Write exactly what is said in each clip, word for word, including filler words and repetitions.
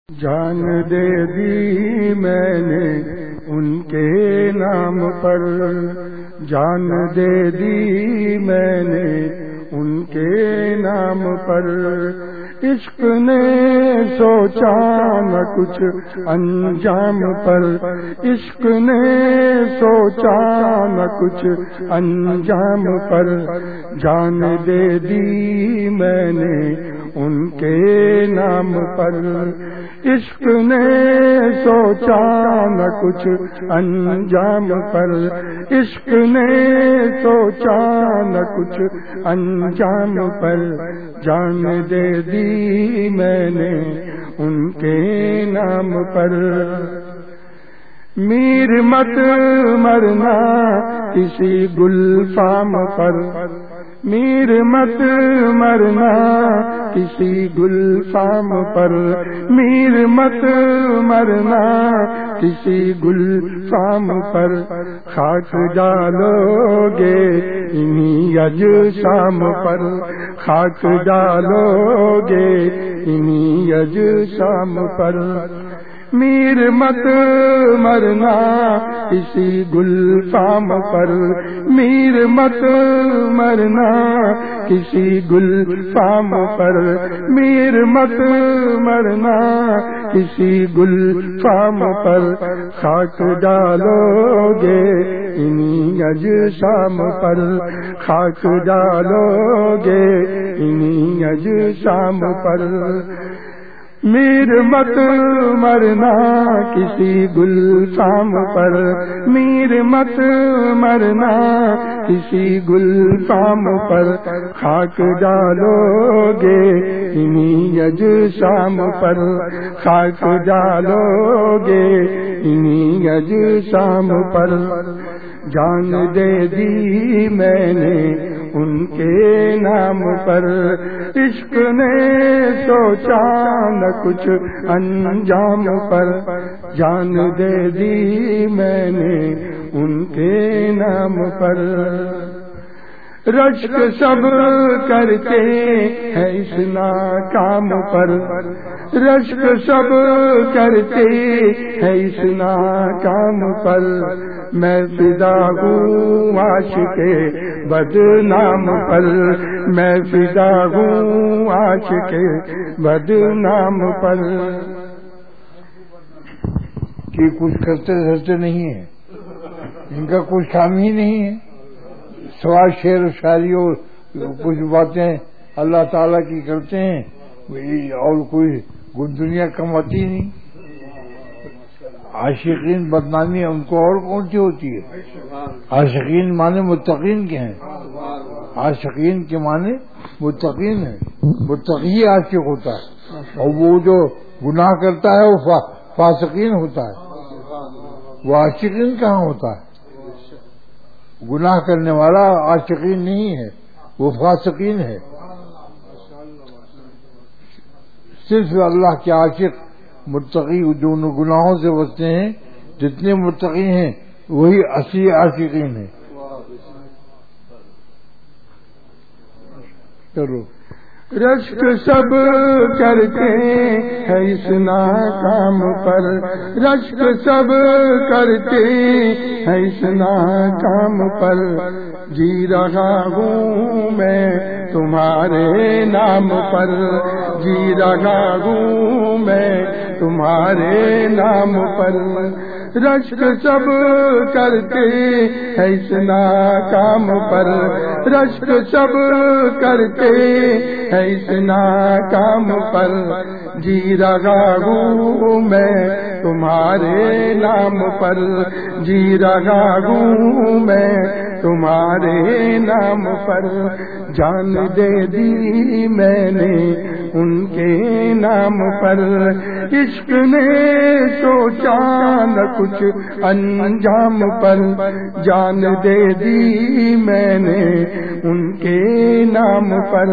جان دے دی میں نے ان کے نام پر، جان دے دی میں نے ان کے نام پر، عشق نے سوچا نہ کچھ انجام پر، عشق نے سوچا نہ کچھ انجام پر، جان دے دی میں نے ان کے نام پر، عشق نے سوچا نہ کچھ انجام پر، عشق نے سوچا نہ کچھ انجام پر، جان دے دی میں نے ان کے نام پر۔ میر مت مرنا کسی گلفام پر، میر مت مرنا کسی گلفام پر، میر مت مرنا کسی گلفام پر، خاک ڈالو گے انہی اجسام پر، خاک ڈالو گے انہی اجسام پر، میر مت مرنا کسی گلفام پر، میر مت مرنا کسی گلفام پر، میر مت مرنا کسی گلفام پر، خاک ڈالو گے انہی اجسام پر، خاک ڈالو گے انہی اجسام پر، میر مت مرنا کسی گلفام پر، میر مت مرنا کسی گلفام پر، خاک ڈالو گے انہی اجسام پر، خاک ڈالو گے انہی اجسام پر، جان دے دی میں نے ان کے نام پر، عشق نے سوچا نہ کچھ انجام پر، جان دے دی میں نے ان کے نام پر، رشک سب کرتے ہیں اس ناکام پر، رشک سب کرتے ہیں اس ناکام پر، میں فدا ہوں عاشق بدنام پر، میں فدا ہوں عاشق بدنام پر، کہ کچھ کرتے دھرتے نہیں ہیں، ان کا کچھ کام ہی نہیں ہے، سوائے شعر و شاعری اور کچھ باتیں اللہ تعالیٰ کی کرتے ہیں، اور کوئی دنیا کماتی نہیں۔ عاشقین بدنامی ان کو اور کون سی ہوتی ہے؟ عاشقین معنی متقین کے ہیں، عاشقین کے معنی متقین ہیں، متقی عاشق ہوتا ہے، اور وہ جو گناہ کرتا ہے وہ فاسقین ہوتا ہے، وہ عاشقین کہاں ہوتا ہے؟ گناہ کرنے والا عاشقین نہیں ہے، وہ فاسقین ہے۔ صرف اللہ کے عاشق متقی جو گناہوں سے بچتے ہیں، جتنے متقی ہیں وہی اصلی عاشقین ہیں۔ چلو، رشک سب کرتے ہیں اس ناکام پر، رشک سب کرتے ہیں اس ناکام پر، جی رہا ہوں میں تمہارے نام پر، جی رہا ہوں میں تمہارے نام پر، رشک سب کرتے ہیں اس ناکام پر، رشک سب کرتے ہیں اس ناکام پر، جی رہا ہوں میں تمہارے نام پر، جی رہا ہوں میں تمہارے نام پر، جان دے دی میں نے ان کے نام پر، عشق نے سوچا نہ کچھ انجام پر، جان دے دی میں نے ان کے نام پر،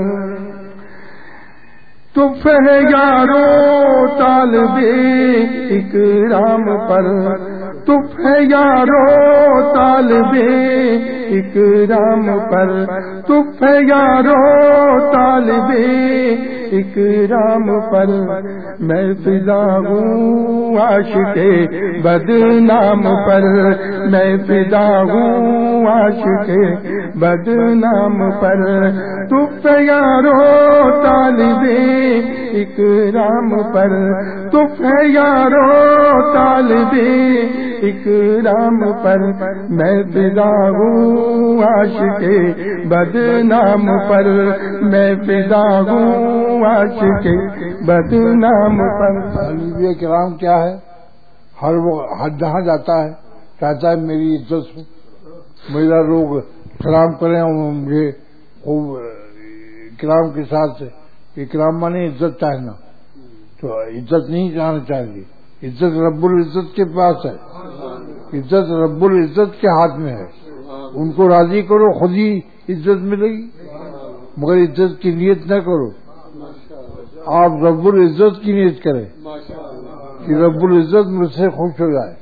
تف ہے یارو طالب اکرام پر، تف ہے یارو طالب اکرام پر، تف ہے یارو طالب اکرام پر، میں فدا ہوں عاشق بدنام پر، میں فدا ہوں عاشق بدنام پر، تف ہے یارو طالب اکرام پر، تف ہے یارو طالب اکرام پر، میں فدا ہوں عاشق بدنام پر، میں فدا ہوں عاشق بدنام پر۔ طالب کرام کیا ہے؟ ہر وہ جہاں جاتا ہے چاہتا ہے میری عزت میرا لوگ سلام کریں اور مجھے خوب اکرام کے ساتھ اکرام مانے عزت چاہنا، تو عزت نہیں چاہنا چاہیے، عزت رب العزت کے پاس ہے، عزت رب العزت کے ہاتھ میں ہے، ان کو راضی کرو خود ہی عزت ملے گی، مگر عزت کی نیت نہ کرو، آپ رب العزت کی نیت کریں کہ رب العزت مجھ سے خوش ہو جائے۔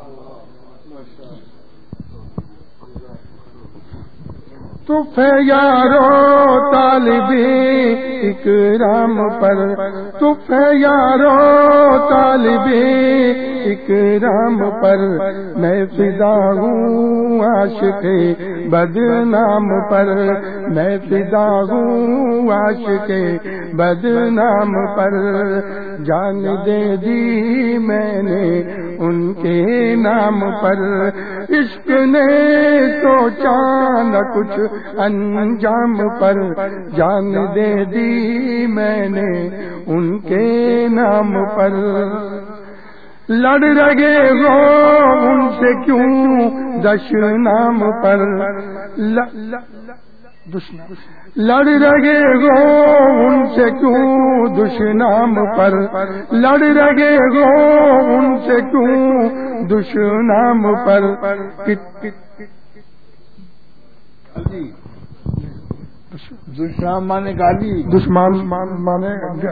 تف ہے یارو طالب اکرام پر، تف ہے یارو طالب اکرام پر، میں فدا ہوں عاشق بدنام پر، میں فدا ہوں عاشق بدنام پر، جان دے دی میں نے ان کے نام پر، عشق نے سوچا نہ کچھ انجام پر، جان دے دی میں نے ان کے نام پر، لڑ رگے ہو ان سے کیوں دشنام پر، لڑ رگے ہو ان سے کیوں دشنام پر، لڑ رگے ہو ان سے کیوں دشنام پر، دشنام مانے گالی، دشمن مانے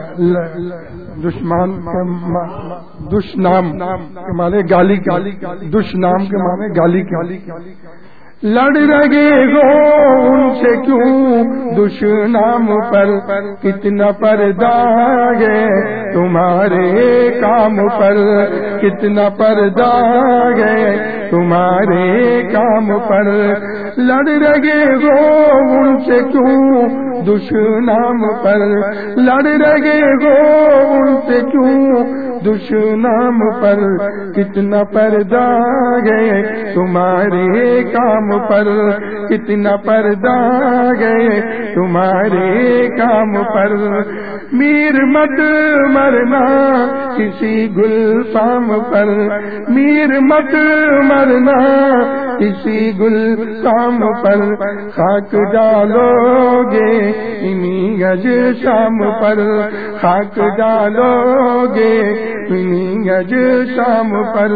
دشمن دشنام کے مانے گالی، دشنام کے مانے گالی، لڑ رگے ہو ان سے کیوں دشنام پر، کتنا پردہ ہے تمہارے کام پر، کتنا پردہ ہے تمہارے کام پر، لڑ رگے ہو ان سے کیوں دشنام پر، لڑ رگے ہو ان سے کیوں دشنام پر، کتنا پردہ ہے تمہارے کام پر، کتنا پردہ ہے تمہارے کام پر، میر مت مرنا کسی گل فام پر، میر مت مرنا کسی گل فام پر، خاک ڈالو گے انہی گج شام پر، خاک ڈالو گے انہی گج شام پر،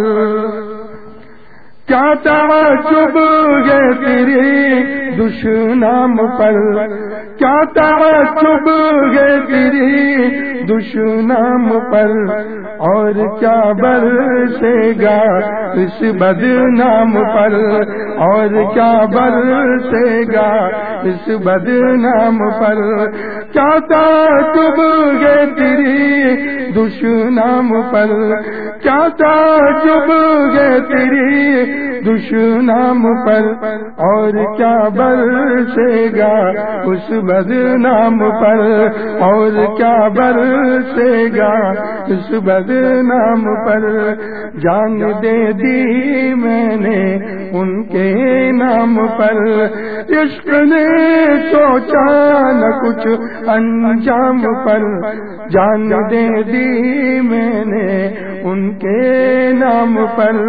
کیا تعجب ہے تیری دشنام پر، کیا تعجب ہے تیری دشنام پر، اور کیا برسے گا اس بدنام پر، اور کیا برسے گا اس بدنام پر، کیا تعجب ہے تیری دشنام پر، کیا تعجب ہے تیری دشنام پر، اور کیا برسے گا اس بدنام پر، اور کیا برسے گا اس بدنام پر، جان دے دی میں نے ان کے نام پر، عشق نے سوچا نہ کچھ انجام پر، جان دے دی میں نے ان کے نام پر،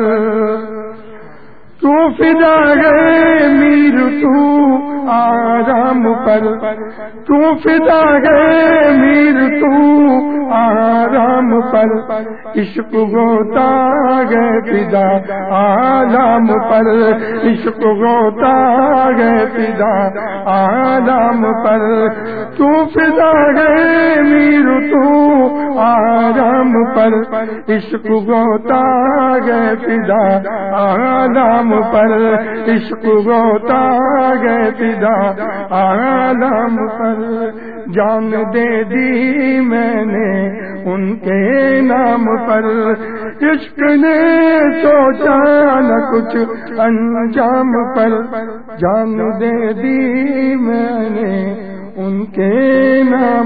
تو فدا ہے میر تو آرام پر، تو فدا ہے میر تو آرام پر، عشق ہوتا ہے فدا آرام پر، عشق ہوتا ہے فدا آرام پر، تو فدا ہے میر تو آرام پر، عشق ہوتا ہے فدا آرام پر، عشق ہوتا ہے فدا فدا عالم پر، جان دے دی میں نے ان کے نام پر، عشق نے سوچا نہ کچھ انجام پر، جان دے دی میں نے ان کے نام